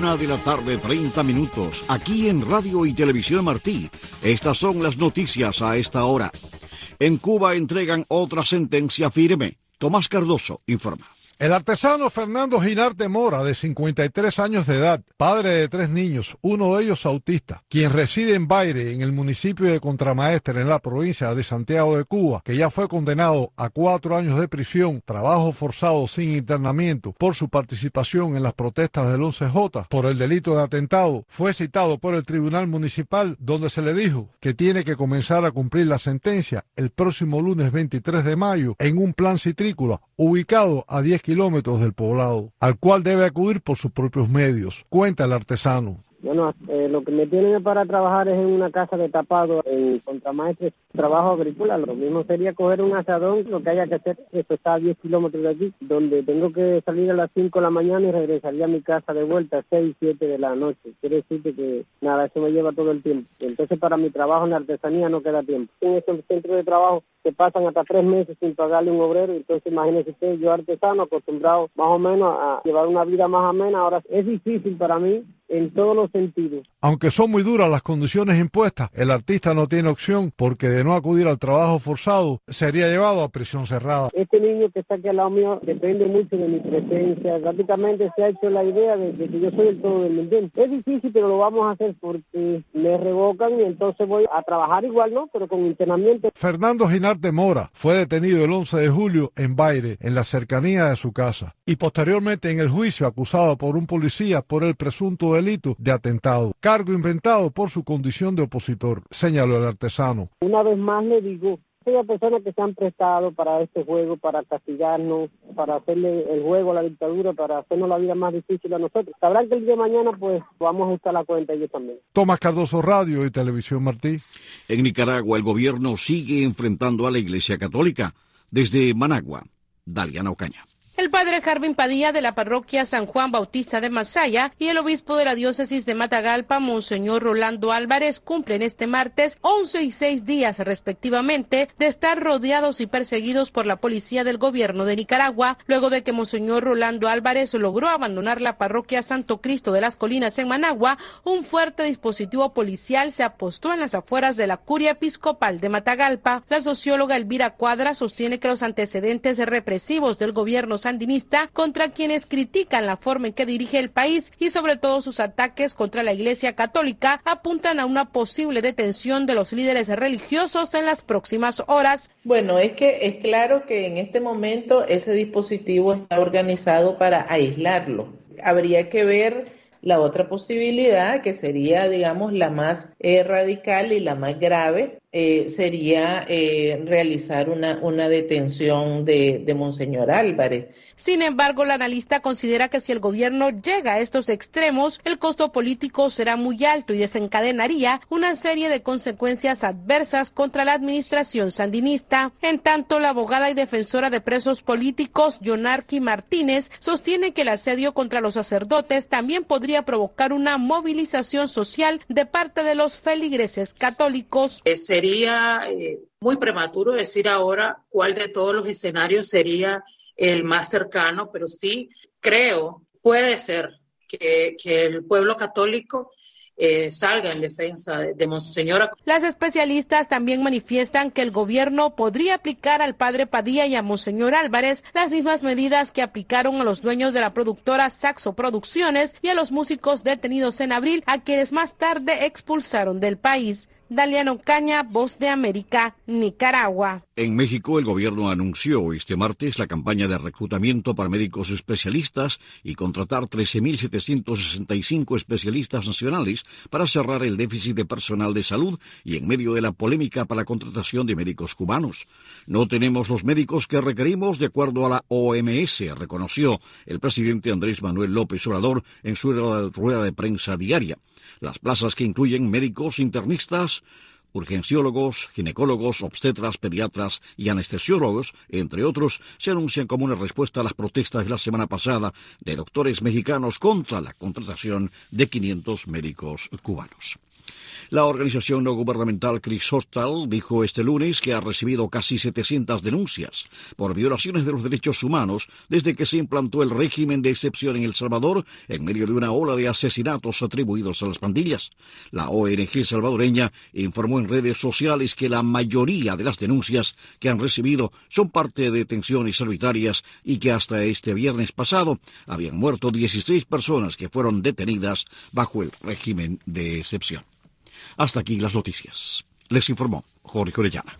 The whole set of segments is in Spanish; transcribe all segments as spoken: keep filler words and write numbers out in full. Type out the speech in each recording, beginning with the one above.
Una de la tarde, treinta minutos, aquí en Radio y Televisión Martí. Estas son las noticias a esta hora. En Cuba entregan otra sentencia firme. Tomás Cardoso informa. El artesano Fernando Ginarte Mora, de cincuenta y tres años de edad, padre de tres niños, uno de ellos autista, quien reside en Baire, en el municipio de Contramaestre, en la provincia de Santiago de Cuba, que ya fue condenado a cuatro años de prisión, trabajo forzado sin internamiento, por su participación en las protestas del once J, por el delito de atentado, fue citado por el Tribunal Municipal, donde se le dijo que tiene que comenzar a cumplir la sentencia el próximo lunes veintitrés de mayo en un plan citrícola ubicado a diez kilómetros del poblado, al cual debe acudir por sus propios medios, cuenta el artesano. Bueno, eh, lo que me tienen para trabajar es en una casa de tapado en Contramaestre, trabajo agrícola. Lo mismo sería coger un asadón, lo que haya que hacer. Esto está a diez kilómetros de aquí, donde tengo que salir a las cinco de la mañana y regresaría a mi casa de vuelta a seis, siete de la noche. Quiere decir que nada, eso me lleva todo el tiempo. Entonces, para mi trabajo en la artesanía no queda tiempo. En estos centros de trabajo se pasan hasta tres meses sin pagarle un obrero. Entonces, imagínese usted, yo artesano, acostumbrado más o menos a llevar una vida más amena, ahora es difícil para mí en todos los sentidos. Aunque son muy duras las condiciones impuestas, el artista no tiene opción porque de no acudir al trabajo forzado sería llevado a prisión cerrada. Este niño que está aquí al lado mío depende mucho de mi presencia. Prácticamente se ha hecho la idea de, de que yo soy el todo del mundo. Es difícil, pero lo vamos a hacer porque me revocan y entonces voy a trabajar igual, ¿no? Pero con internamiento. Fernando Ginarte Mora fue detenido el once de julio en Baire, en la cercanía de su casa, y posteriormente en el juicio acusado por un policía por el presunto delito de atentado, cargo inventado por su condición de opositor, señaló el artesano. Una vez más le digo, aquellas personas que se han prestado para este juego, para castigarnos, para hacerle el juego a la dictadura, para hacernos la vida más difícil a nosotros, sabrán que el día de mañana pues vamos a ajustar la cuenta ellos también. Tomás Cardoso, Radio y Televisión Martí. En Nicaragua el gobierno sigue enfrentando a la Iglesia Católica. Desde Managua, Daliana Ocaña. El padre Jarvin Padilla de la parroquia San Juan Bautista de Masaya y el obispo de la diócesis de Matagalpa, Monseñor Rolando Álvarez, cumplen este martes once y seis días respectivamente de estar rodeados y perseguidos por la policía del gobierno de Nicaragua, luego de que Monseñor Rolando Álvarez logró abandonar la parroquia Santo Cristo de las Colinas en Managua. Un fuerte dispositivo policial se apostó en las afueras de la curia episcopal de Matagalpa. La socióloga Elvira Cuadra sostiene que los antecedentes represivos del gobierno sandinista contra quienes critican la forma en que dirige el país y sobre todo sus ataques contra la Iglesia Católica apuntan a una posible detención de los líderes religiosos en las próximas horas. Bueno, es que es claro que en este momento ese dispositivo está organizado para aislarlo. Habría que ver la otra posibilidad, que sería, digamos, la más eh, radical y la más grave, eh, sería eh, realizar una, una detención de, de Monseñor Álvarez. Sin embargo, la analista considera que si el gobierno llega a estos extremos, el costo político será muy alto y desencadenaría una serie de consecuencias adversas contra la administración sandinista. En tanto, la abogada y defensora de presos políticos, Yonarqui Martínez, sostiene que el asedio contra los sacerdotes también podría provocar una movilización social de parte de los feligreses católicos. Eh, sería eh, muy prematuro decir ahora cuál de todos los escenarios sería el más cercano, pero sí creo, puede ser que, que el pueblo católico Eh, salga en defensa de, de Monseñor. Las especialistas también manifiestan que el gobierno podría aplicar al padre Padilla y a Monseñor Álvarez las mismas medidas que aplicaron a los dueños de la productora Saxo Producciones y a los músicos detenidos en abril, a quienes más tarde expulsaron del país. Daliana Ocaña, Voz de América, Nicaragua. En México, el gobierno anunció este martes la campaña de reclutamiento para médicos especialistas y contratar trece mil setecientos sesenta y cinco especialistas nacionales para cerrar el déficit de personal de salud y en medio de la polémica para la contratación de médicos cubanos. No tenemos los médicos que requerimos de acuerdo a la O M S, reconoció el presidente Andrés Manuel López Obrador en su rueda de prensa diaria. Las plazas que incluyen médicos internistas, urgenciólogos, ginecólogos, obstetras, pediatras y anestesiólogos, entre otros, se anuncian como una respuesta a las protestas de la semana pasada de doctores mexicanos contra la contratación de quinientos médicos cubanos. La organización no gubernamental Crisostal dijo este lunes que ha recibido casi setecientas denuncias por violaciones de los derechos humanos desde que se implantó el régimen de excepción en El Salvador en medio de una ola de asesinatos atribuidos a las pandillas. La O N G salvadoreña informó en redes sociales que la mayoría de las denuncias que han recibido son parte de detenciones arbitrarias y que hasta este viernes pasado habían muerto dieciséis personas que fueron detenidas bajo el régimen de excepción. Hasta aquí las noticias. Les informó Jorge Orellana.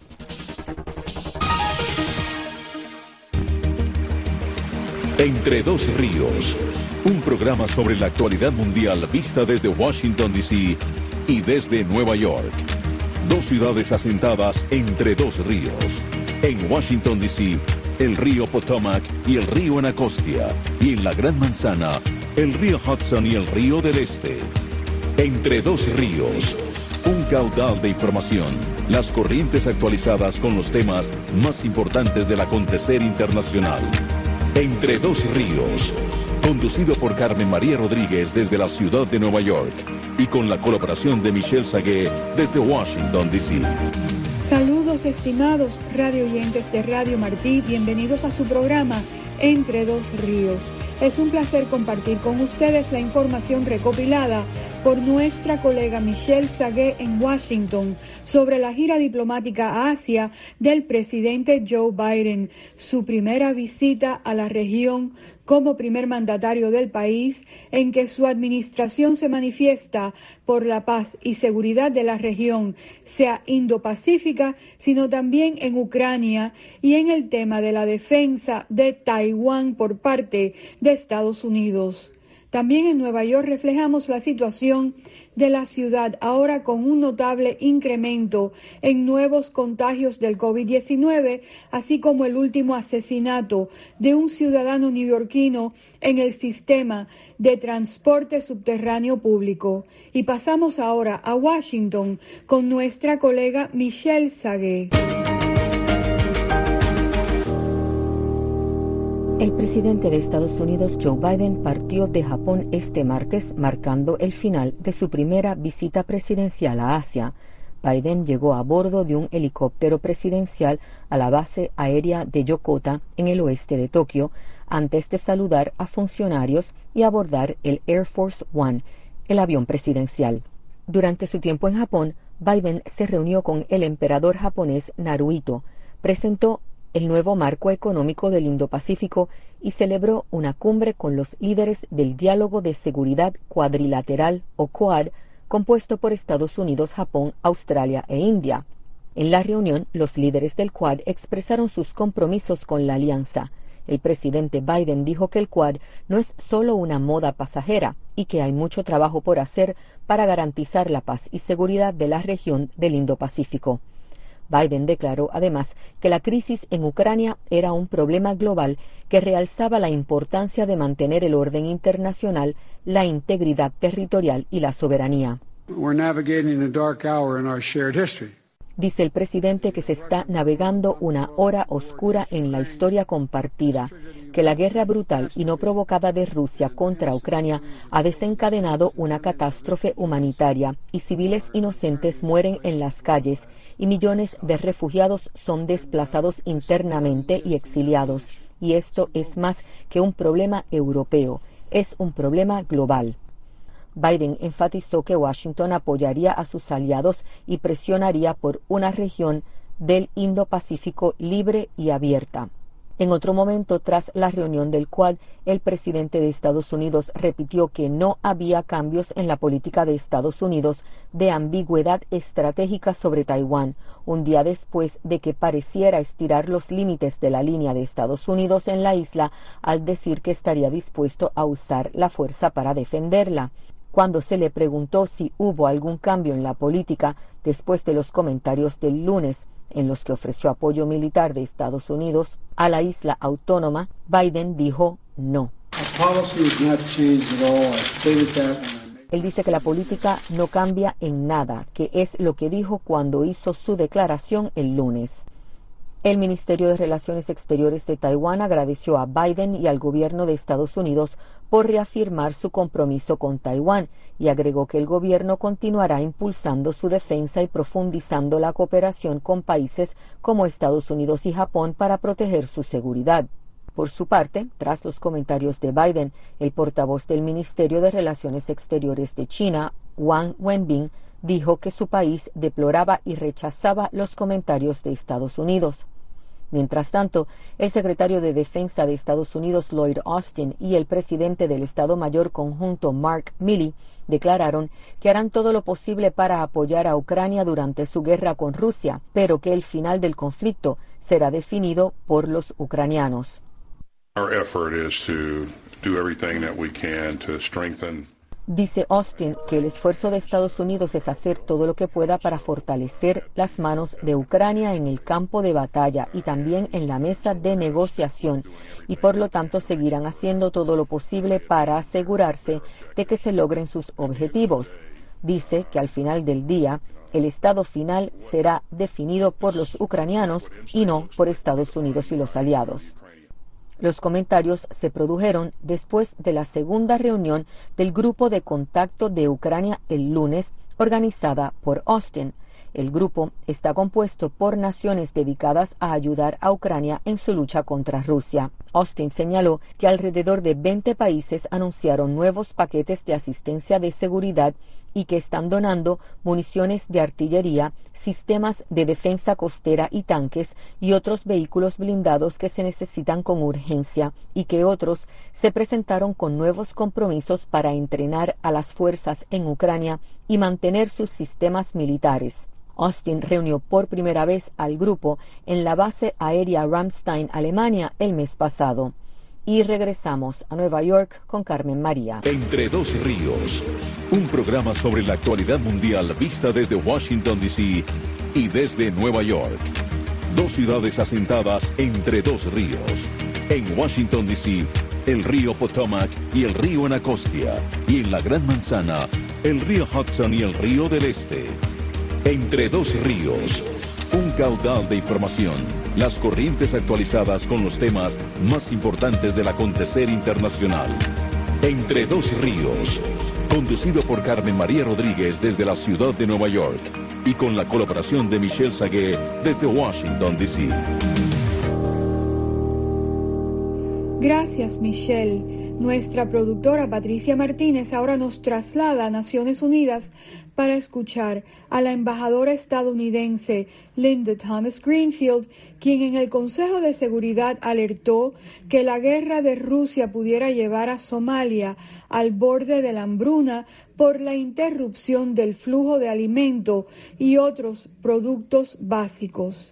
Entre dos ríos, un programa sobre la actualidad mundial vista desde Washington, D C y desde Nueva York. Dos ciudades asentadas entre dos ríos. En Washington, D C, el río Potomac y el río Anacostia. Y en la Gran Manzana, el río Hudson y el río del Este. Entre dos ríos, un caudal de información, las corrientes actualizadas con los temas más importantes del acontecer internacional. Entre dos ríos, conducido por Carmen María Rodríguez desde la ciudad de Nueva York y con la colaboración de Michelle Sagué desde Washington, D C. Saludos estimados radio oyentes de Radio Martí, bienvenidos a su programa Entre dos ríos. Es un placer compartir con ustedes la información recopilada por nuestra colega Michelle Sagué en Washington sobre la gira diplomática a Asia del presidente Joe Biden, su primera visita a la región como primer mandatario del país, en que su administración se manifiesta por la paz y seguridad de la región, sea Indo-Pacífica, sino también en Ucrania y en el tema de la defensa de Taiwán por parte de Estados Unidos. También en Nueva York reflejamos la situación de la ciudad, ahora con un notable incremento en nuevos contagios del COVID diecinueve, así como el último asesinato de un ciudadano neoyorquino en el sistema de transporte subterráneo público. Y pasamos ahora a Washington con nuestra colega Michelle Sagué. El presidente de Estados Unidos, Joe Biden, partió de Japón este martes, marcando el final de su primera visita presidencial a Asia. Biden llegó a bordo de un helicóptero presidencial a la base aérea de Yokota, en el oeste de Tokio, antes de saludar a funcionarios y abordar el Air Force One, el avión presidencial. Durante su tiempo en Japón, Biden se reunió con el emperador japonés Naruhito, presentó el nuevo marco económico del Indo-Pacífico y celebró una cumbre con los líderes del Diálogo de Seguridad Cuadrilateral o Quad, compuesto por Estados Unidos, Japón, Australia e India. En la reunión, los líderes del Quad expresaron sus compromisos con la alianza. El presidente Biden dijo que el Quad no es solo una moda pasajera y que hay mucho trabajo por hacer para garantizar la paz y seguridad de la región del Indo-Pacífico. Biden declaró además que la crisis en Ucrania era un problema global que realzaba la importancia de mantener el orden internacional, la integridad territorial y la soberanía. Dice el presidente que se está navegando una hora oscura en la historia compartida, que la guerra brutal y no provocada de Rusia contra Ucrania ha desencadenado una catástrofe humanitaria y civiles inocentes mueren en las calles y millones de refugiados son desplazados internamente y exiliados. Y esto es más que un problema europeo, es un problema global. Biden enfatizó que Washington apoyaría a sus aliados y presionaría por una región del Indo-Pacífico libre y abierta. En otro momento, tras la reunión del Quad, el presidente de Estados Unidos repitió que no había cambios en la política de Estados Unidos de ambigüedad estratégica sobre Taiwán, un día después de que pareciera estirar los límites de la línea de Estados Unidos en la isla al decir que estaría dispuesto a usar la fuerza para defenderla. Cuando se le preguntó si hubo algún cambio en la política después de los comentarios del lunes, en los que ofreció apoyo militar de Estados Unidos a la isla autónoma, Biden dijo no. Él dice que la política no cambia en nada, que es lo que dijo cuando hizo su declaración el lunes. El Ministerio de Relaciones Exteriores de Taiwán agradeció a Biden y al gobierno de Estados Unidos por reafirmar su compromiso con Taiwán y agregó que el gobierno continuará impulsando su defensa y profundizando la cooperación con países como Estados Unidos y Japón para proteger su seguridad. Por su parte, tras los comentarios de Biden, el portavoz del Ministerio de Relaciones Exteriores de China, Wang Wenbin, dijo que su país deploraba y rechazaba los comentarios de Estados Unidos. Mientras tanto, el secretario de Defensa de Estados Unidos, Lloyd Austin, y el presidente del Estado Mayor Conjunto, Mark Milley, declararon que harán todo lo posible para apoyar a Ucrania durante su guerra con Rusia, pero que el final del conflicto será definido por los ucranianos. Our effort is to do everything that we can to strengthen. Dice Austin que el esfuerzo de Estados Unidos es hacer todo lo que pueda para fortalecer las manos de Ucrania en el campo de batalla y también en la mesa de negociación, y por lo tanto seguirán haciendo todo lo posible para asegurarse de que se logren sus objetivos. Dice que al final del día, el estado final será definido por los ucranianos y no por Estados Unidos y los aliados. Los comentarios se produjeron después de la segunda reunión del Grupo de Contacto de Ucrania el lunes, organizada por Austin. El grupo está compuesto por naciones dedicadas a ayudar a Ucrania en su lucha contra Rusia. Austin señaló que alrededor de veinte países anunciaron nuevos paquetes de asistencia de seguridad y que están donando municiones de artillería, sistemas de defensa costera y tanques y otros vehículos blindados que se necesitan con urgencia, y que otros se presentaron con nuevos compromisos para entrenar a las fuerzas en Ucrania y mantener sus sistemas militares. Austin reunió por primera vez al grupo en la base aérea Ramstein, Alemania, el mes pasado. Y regresamos a Nueva York con Carmen María. Entre dos ríos, un programa sobre la actualidad mundial vista desde Washington, D C y desde Nueva York. Dos ciudades asentadas entre dos ríos. En Washington, D C, el río Potomac y el río Anacostia. Y en la Gran Manzana, el río Hudson y el río del Este. Entre dos ríos, un caudal de información, las corrientes actualizadas con los temas más importantes del acontecer internacional. Entre dos ríos, conducido por Carmen María Rodríguez desde la ciudad de Nueva York y con la colaboración de Michelle Sagué desde Washington, D C. Gracias, Michelle. Nuestra productora Patricia Martínez ahora nos traslada a Naciones Unidas para escuchar a la embajadora estadounidense Linda Thomas Greenfield, quien en el Consejo de Seguridad alertó que la guerra de Rusia pudiera llevar a Somalia al borde de la hambruna por la interrupción del flujo de alimento y otros productos básicos.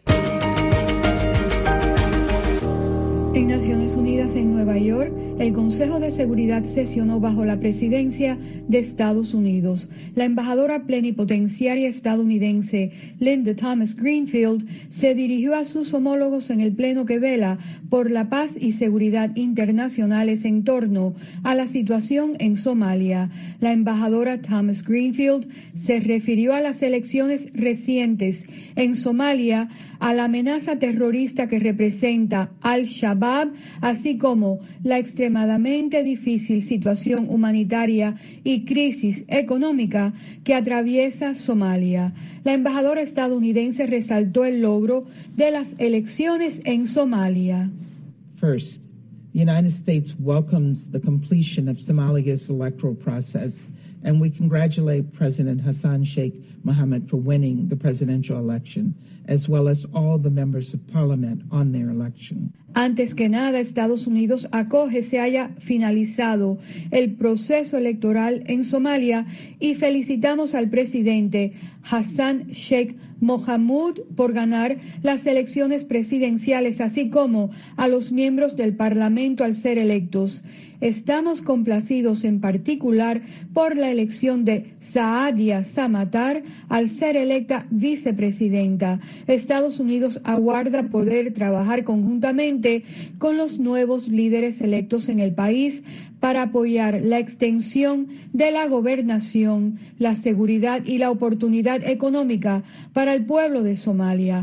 En Naciones Unidas en Nueva York, el Consejo de Seguridad sesionó bajo la presidencia de Estados Unidos. La embajadora plenipotenciaria estadounidense Linda Thomas Greenfield se dirigió a sus homólogos en el pleno que vela por la paz y seguridad internacionales en torno a la situación en Somalia. La embajadora Thomas Greenfield se refirió a las elecciones recientes en Somalia, a la amenaza terrorista que representa Al-Shabaab, así como la extremadamente difícil situación humanitaria y crisis económica que atraviesa Somalia. La embajadora estadounidense resaltó el logro de las elecciones en Somalia. First, the United States welcomes the completion of Somalia's electoral process, and we congratulate President Hassan Sheikh Mohammed for winning the presidential election, as well as all the members of parliament on their election. Antes que nada, Estados Unidos acoge se haya finalizado el proceso electoral en Somalia y felicitamos al presidente Hassan Sheikh Mohamud por ganar las elecciones presidenciales, así como a los miembros del Parlamento al ser electos. Estamos complacidos en particular por la elección de Saadia Samatar al ser electa vicepresidenta. Estados Unidos aguarda poder trabajar conjuntamente con los nuevos líderes electos en el país para apoyar la extensión de la gobernación, la seguridad y la oportunidad económica para el pueblo de Somalia.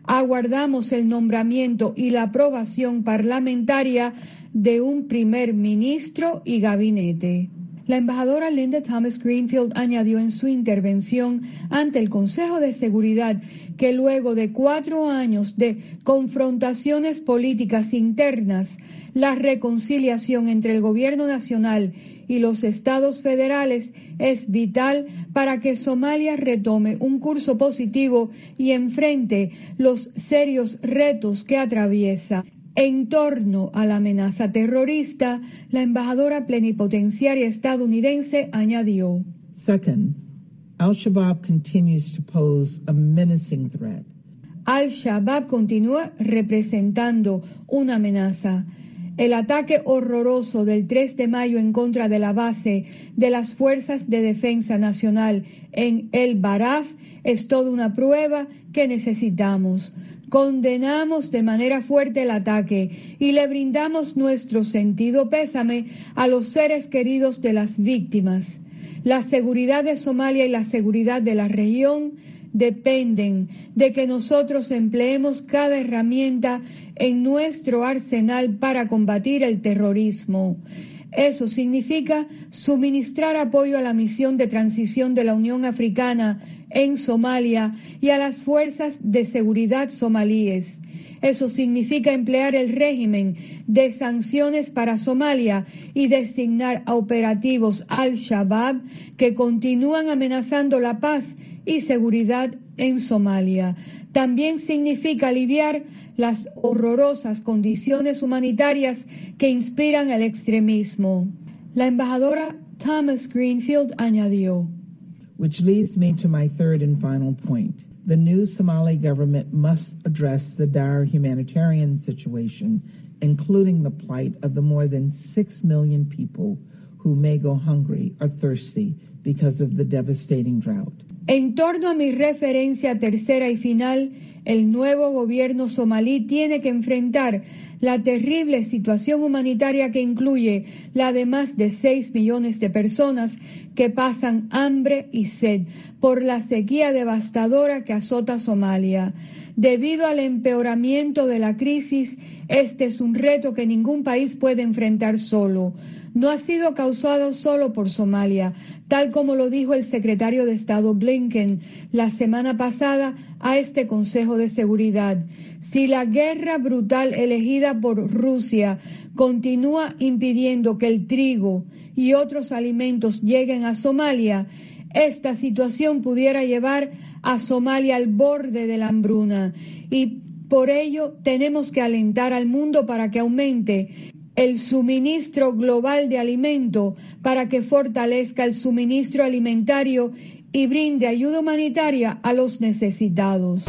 Aguardamos el nombramiento y la aprobación parlamentaria de un primer ministro y gabinete. La embajadora Linda Thomas Greenfield añadió en su intervención ante el Consejo de Seguridad que luego de cuatro años de confrontaciones políticas internas, la reconciliación entre el gobierno nacional y los estados federales es vital para que Somalia retome un curso positivo y enfrente los serios retos que atraviesa. En torno a la amenaza terrorista, la embajadora plenipotenciaria estadounidense añadió: Second, Al-Shabaab continues to pose a menacing threat. Al-Shabaab continúa representando una amenaza. El ataque horroroso del tres de mayo en contra de la base de las Fuerzas de Defensa Nacional en El Baraf es toda una prueba que necesitamos. Condenamos de manera fuerte el ataque y le brindamos nuestro sentido pésame a los seres queridos de las víctimas. La seguridad de Somalia y la seguridad de la región dependen de que nosotros empleemos cada herramienta en nuestro arsenal para combatir el terrorismo. Eso significa suministrar apoyo a la misión de transición de la Unión Africana en Somalia y a las fuerzas de seguridad somalíes. Eso significa emplear el régimen de sanciones para Somalia y designar a operativos Al-Shabaab que continúan amenazando la paz y seguridad en Somalia. También significa aliviar las horrorosas condiciones humanitarias que inspiran el extremismo. La embajadora Thomas Greenfield añadió: Which leads me to my third and final point. The new Somali government must address the dire humanitarian situation, including the plight of the more than six million people who may go hungry or thirsty because of the devastating drought. En torno a mi referencia tercera y final, el nuevo gobierno somalí tiene que enfrentar la terrible situación humanitaria que incluye la de más de seis millones de personas que pasan hambre y sed por la sequía devastadora que azota Somalia. Debido al empeoramiento de la crisis, este es un reto que ningún país puede enfrentar solo. No ha sido causado solo por Somalia, tal como lo dijo el secretario de Estado Blinken la semana pasada a este Consejo de Seguridad. Si la guerra brutal elegida por Rusia continúa impidiendo que el trigo y otros alimentos lleguen a Somalia, esta situación pudiera llevar a Somalia al borde de la hambruna y por ello tenemos que alentar al mundo para que aumente el suministro global de alimento, para que fortalezca el suministro alimentario y brinde ayuda humanitaria a los necesitados.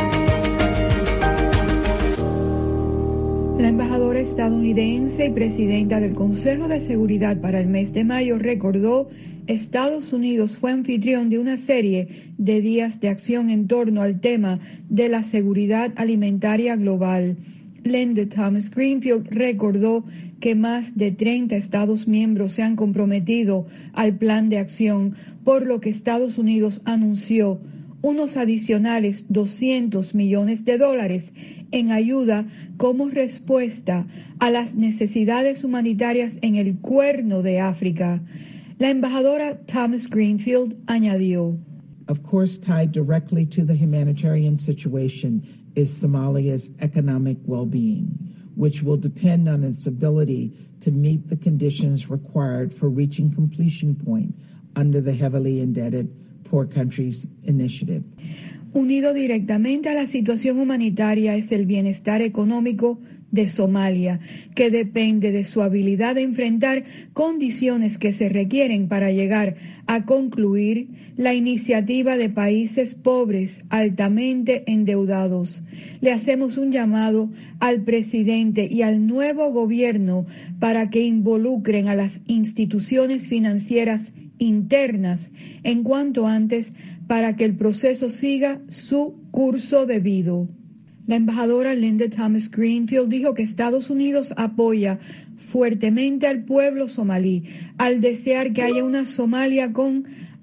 La embajadora estadounidense y presidenta del Consejo de Seguridad para el mes de mayo recordó: Estados Unidos fue anfitrión de una serie de días de acción en torno al tema de la seguridad alimentaria global. Linda Thomas Greenfield recordó que más de treinta Estados miembros se han comprometido al plan de acción, por lo que Estados Unidos anunció unos adicionales doscientos millones de dólares en ayuda como respuesta a las necesidades humanitarias en el Cuerno de África. La embajadora Thomas Greenfield añadió: Of course, tied directly to the humanitarian situation is Somalia's economic well-being, which will depend on its ability to meet the conditions required for reaching completion point under the heavily indebted Poor Countries Initiative. Unido directamente a la situación humanitaria es el bienestar económico de Somalia, que depende de su habilidad de enfrentar condiciones que se requieren para llegar a concluir la iniciativa de países pobres altamente endeudados. Le hacemos un llamado al presidente y al nuevo gobierno para que involucren a las instituciones financieras internas en cuanto antes para que el proceso siga su curso debido. La embajadora Linda Thomas Greenfield dijo que Estados Unidos apoya fuertemente al pueblo somalí al desear que haya una Somalia con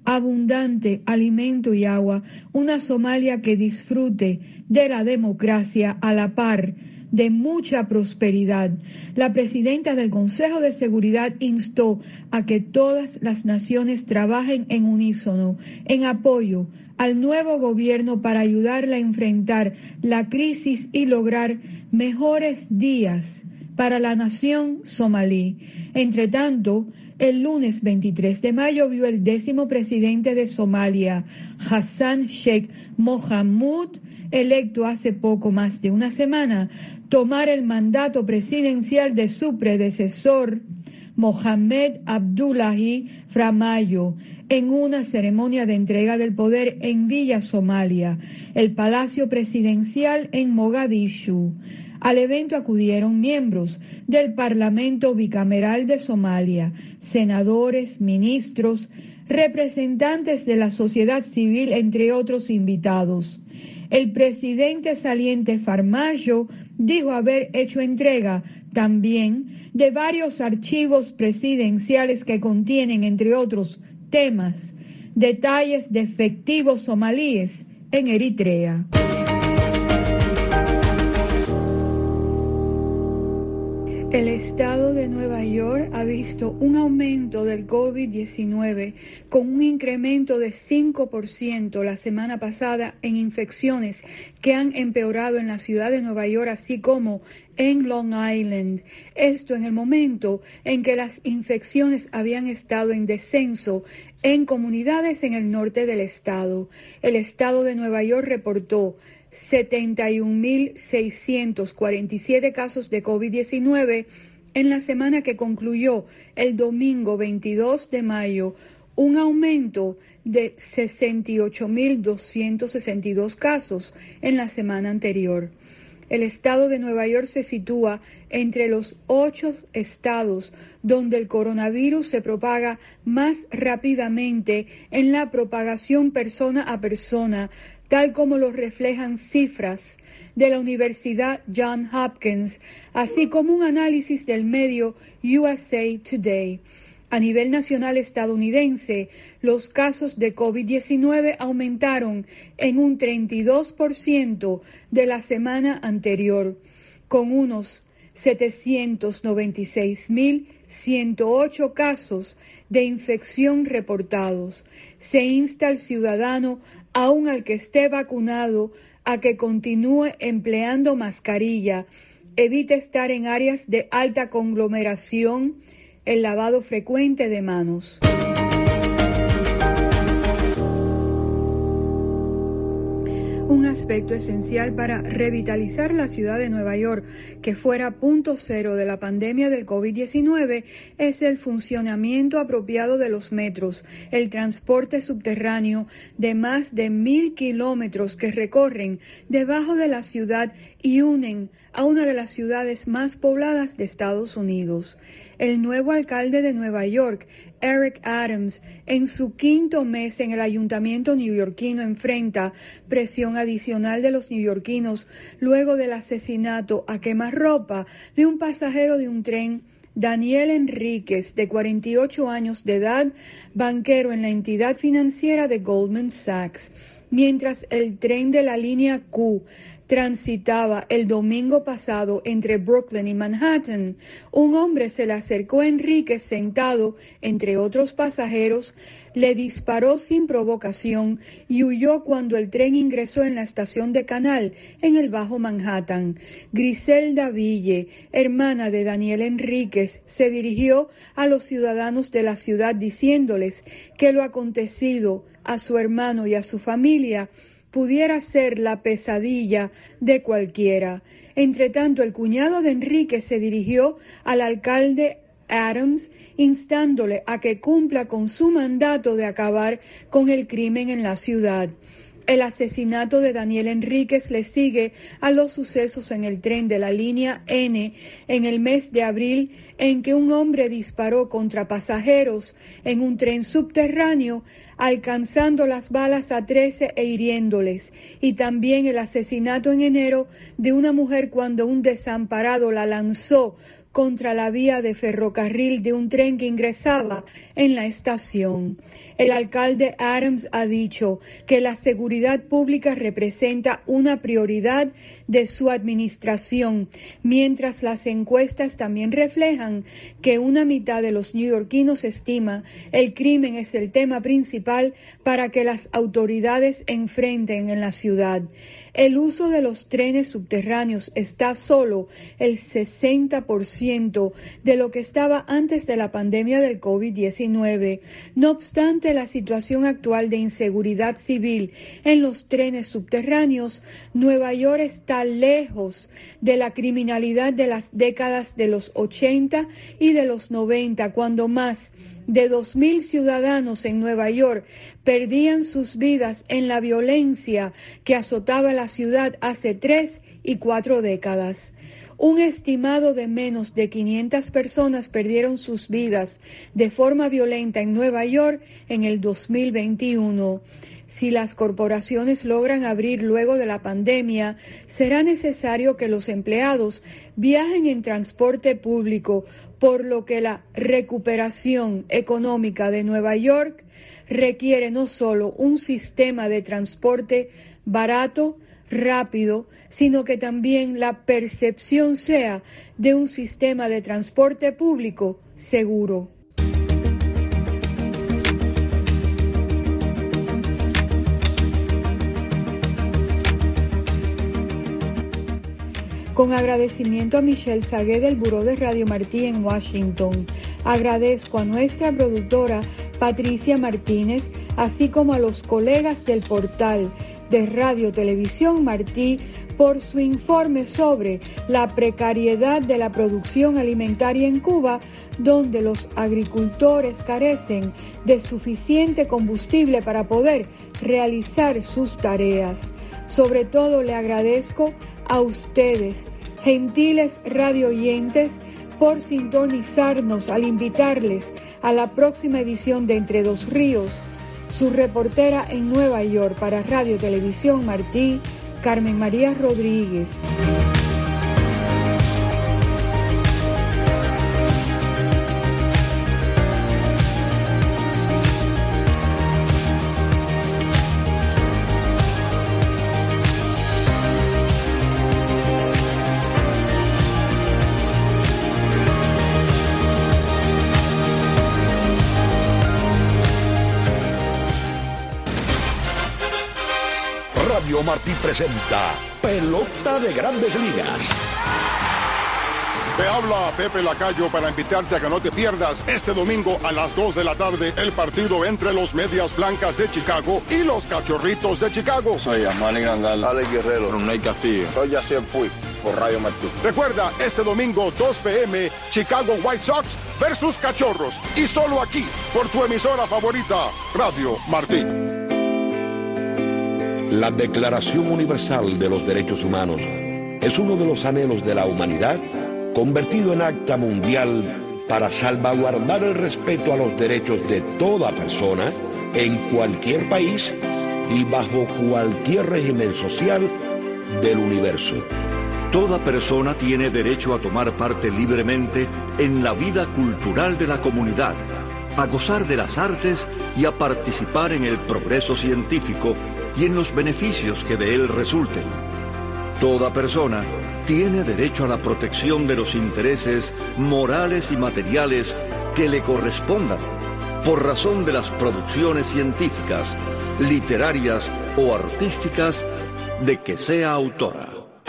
abundante alimento y agua, una Somalia que disfrute de la democracia a la par de mucha prosperidad. La presidenta del Consejo de Seguridad instó a que todas las naciones trabajen en unísono, en apoyo al nuevo gobierno para ayudarla a enfrentar la crisis y lograr mejores días para la nación somalí. Entre tanto, el lunes veintitrés de mayo vio el décimo presidente de Somalia, Hassan Sheikh Mohamud, electo hace poco más de una semana, tomar el mandato presidencial de su predecesor, Mohamed Abdullahi Farmajo, en una ceremonia de entrega del poder en Villa Somalia, el Palacio Presidencial en Mogadishu. Al evento acudieron miembros del Parlamento Bicameral de Somalia, senadores, ministros, representantes de la sociedad civil, entre otros invitados. El presidente saliente Farmajo dijo haber hecho entrega también de varios archivos presidenciales que contienen, entre otros temas, detalles de efectivos somalíes en Eritrea. El estado de Nueva York ha visto un aumento del COVID diecinueve con un incremento de cinco por ciento la semana pasada en infecciones que han empeorado en la ciudad de Nueva York, así como en Long Island. Esto en el momento en que las infecciones habían estado en descenso en comunidades en el norte del estado. El estado de Nueva York reportó setenta y un mil seiscientos cuarenta y siete casos de COVID diecinueve en la semana que concluyó el domingo veintidós de mayo, un aumento de sesenta y ocho mil doscientos sesenta y dos casos en la semana anterior. El estado de Nueva York se sitúa entre los ocho estados donde el coronavirus se propaga más rápidamente en la propagación persona a persona, tal como lo reflejan cifras de la Universidad Johns Hopkins, así como un análisis del medio U S A Today. A nivel nacional estadounidense, los casos de COVID diecinueve aumentaron en un treinta y dos por ciento de la semana anterior, con unos setecientos noventa y seis mil ciento ocho casos de infección reportados. Se insta al ciudadano, aun al que esté vacunado, a que continúe empleando mascarilla, evite estar en áreas de alta conglomeración, el lavado frecuente de manos. Un aspecto esencial para revitalizar la ciudad de Nueva York, que fuera punto cero de la pandemia del COVID diecinueve, es el funcionamiento apropiado de los metros, el transporte subterráneo de más de mil kilómetros que recorren debajo de la ciudad y unen a una de las ciudades más pobladas de Estados Unidos. El nuevo alcalde de Nueva York, Eric Adams, en su quinto mes en el ayuntamiento neoyorquino, enfrenta presión adicional de los neoyorquinos luego del asesinato a quemarropa de un pasajero de un tren, Daniel Enríquez, de cuarenta y ocho años de edad, banquero en la entidad financiera de Goldman Sachs. Mientras el tren de la línea Q transitaba el domingo pasado entre Brooklyn y Manhattan, un hombre se le acercó a Enríquez sentado entre otros pasajeros, le disparó sin provocación y huyó cuando el tren ingresó en la estación de Canal en el Bajo Manhattan. Griselda Ville, hermana de Daniel Enríquez, se dirigió a los ciudadanos de la ciudad diciéndoles que lo acontecido a su hermano y a su familia pudiera ser la pesadilla de cualquiera. Entre tanto, el cuñado de Enrique se dirigió al alcalde Adams, instándole a que cumpla con su mandato de acabar con el crimen en la ciudad. El asesinato de Daniel Enríquez le sigue a los sucesos en el tren de la línea N en el mes de abril, en que un hombre disparó contra pasajeros en un tren subterráneo, alcanzando las balas a trece e hiriéndoles, y también el asesinato en enero de una mujer cuando un desamparado la lanzó contra la vía de ferrocarril de un tren que ingresaba en la estación. El alcalde Adams ha dicho que la seguridad pública representa una prioridad de su administración, mientras las encuestas también reflejan que una mitad de los neoyorquinos estima el crimen es el tema principal para que las autoridades enfrenten en la ciudad. El uso de los trenes subterráneos está solo el sesenta por ciento de lo que estaba antes de la pandemia del COVID diecinueve. No obstante, la situación actual de inseguridad civil en los trenes subterráneos, Nueva York está lejos de la criminalidad de las décadas de los ochenta y de los noventa, cuando más de dos mil ciudadanos en Nueva York perdían sus vidas en la violencia que azotaba la ciudad hace tres y cuatro décadas. Un estimado de menos de quinientas personas perdieron sus vidas de forma violenta en Nueva York en el dos mil veintiuno. Si las corporaciones logran abrir luego de la pandemia, será necesario que los empleados viajen en transporte público, por lo que la recuperación económica de Nueva York requiere no solo un sistema de transporte barato, rápido, sino que también la percepción sea de un sistema de transporte público seguro. Con agradecimiento a Michelle Sagué del Buró de Radio Martí en Washington. Agradezco a nuestra productora Patricia Martínez, así como a los colegas del portal de Radio Televisión Martí por su informe sobre la precariedad de la producción alimentaria en Cuba, donde los agricultores carecen de suficiente combustible para poder realizar sus tareas. Sobre todo le agradezco a ustedes, gentiles radio oyentes, por sintonizarnos al invitarles a la próxima edición de Entre Dos Ríos. Su reportera en Nueva York para Radio Televisión Martí, Carmen María Rodríguez. Radio Martí presenta Pelota de Grandes Ligas. Te habla Pepe Lacayo para invitarte a que no te pierdas este domingo a las dos de la tarde el partido entre los Medias Blancas de Chicago y los Cachorritos de Chicago. Soy Amali Grandal, Alex Guerrero, Ronald Castillo. Soy Yacier Puig por Radio Martí. Recuerda, este domingo dos p m Chicago White Sox versus Cachorros, y solo aquí por tu emisora favorita, Radio Martí. La Declaración Universal de los Derechos Humanos es uno de los anhelos de la humanidad convertido en acta mundial para salvaguardar el respeto a los derechos de toda persona en cualquier país y bajo cualquier régimen social del universo. Toda persona tiene derecho a tomar parte libremente en la vida cultural de la comunidad, a gozar de las artes y a participar en el progreso científico y en los beneficios que de él resulten. Toda persona tiene derecho a la protección de los intereses morales y materiales que le correspondan por razón de las producciones científicas, literarias o artísticas de que sea autora.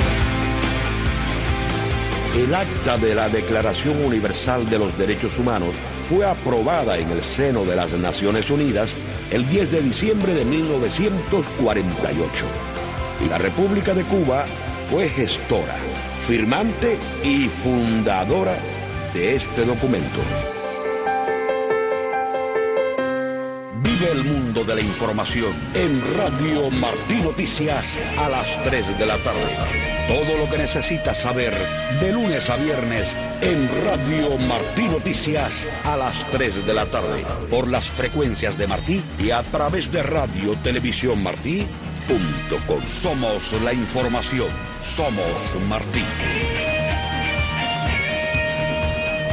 El acta de la Declaración Universal de los Derechos Humanos fue aprobada en el seno de las Naciones Unidas el diez de diciembre de mil novecientos cuarenta y ocho. Y la República de Cuba fue gestora, firmante y fundadora de este documento. Vive el mundo de la información en Radio Martí Noticias a las tres de la tarde. Todo lo que necesitas saber de lunes a viernes en Radio Martí Noticias a las tres de la tarde. Por las frecuencias de Martí y a través de Radio Televisión Martí punto com. Somos la información. Somos Martí.